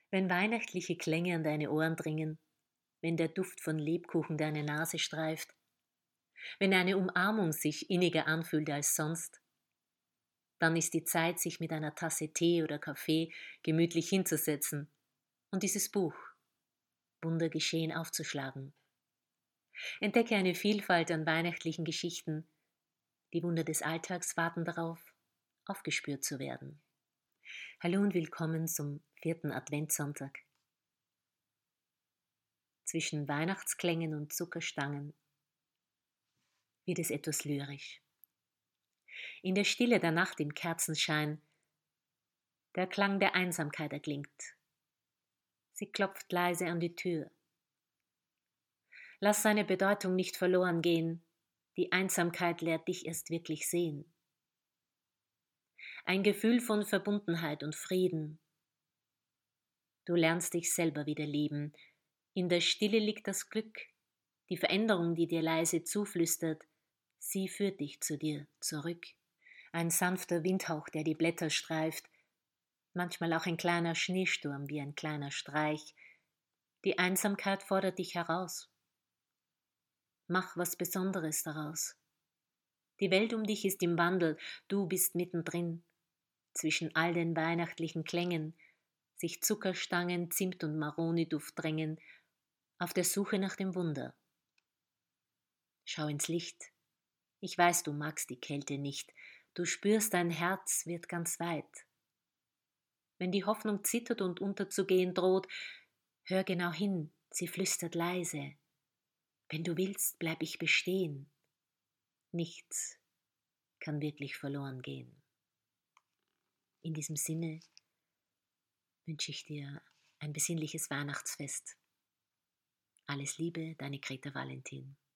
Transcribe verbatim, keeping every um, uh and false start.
Wenn weihnachtliche Klänge an deine Ohren dringen, wenn der Duft von Lebkuchen deine Nase streift, wenn eine Umarmung sich inniger anfühlt als sonst, dann ist die Zeit, sich mit einer Tasse Tee oder Kaffee gemütlich hinzusetzen und dieses Buch Wunder geschehen aufzuschlagen. Entdecke eine Vielfalt an weihnachtlichen Geschichten. Die Wunder des Alltags warten darauf, aufgespürt zu werden. Hallo und willkommen zum vierten Adventssonntag. Zwischen Weihnachtsklängen und Zuckerstangen wird es etwas lyrisch. In der Stille der Nacht im Kerzenschein, der Klang der Einsamkeit erklingt. Sie klopft leise an die Tür. Lass seine Bedeutung nicht verloren gehen, die Einsamkeit lehrt dich erst wirklich sehen. Ein Gefühl von Verbundenheit und Frieden. Du lernst dich selber wieder lieben. In der Stille liegt das Glück, die Veränderung, die dir leise zuflüstert, sie führt dich zu dir zurück. Ein sanfter Windhauch, der die Blätter streift, manchmal auch ein kleiner Schneesturm wie ein kleiner Streich. Die Einsamkeit fordert dich heraus. Mach was Besonderes daraus. Die Welt um dich ist im Wandel, du bist mittendrin. Zwischen all den weihnachtlichen Klängen sich Zuckerstangen, Zimt und Maroniduft drängen, auf der Suche nach dem Wunder. Schau ins Licht. Ich weiß, du magst die Kälte nicht. Du spürst, dein Herz wird ganz weit. Wenn die Hoffnung zittert und unterzugehen droht, hör genau hin, sie flüstert leise. Wenn du willst, bleib ich bestehen. Nichts kann wirklich verloren gehen. In diesem Sinne wünsche ich dir ein besinnliches Weihnachtsfest. Alles Liebe, deine Greta Valentin.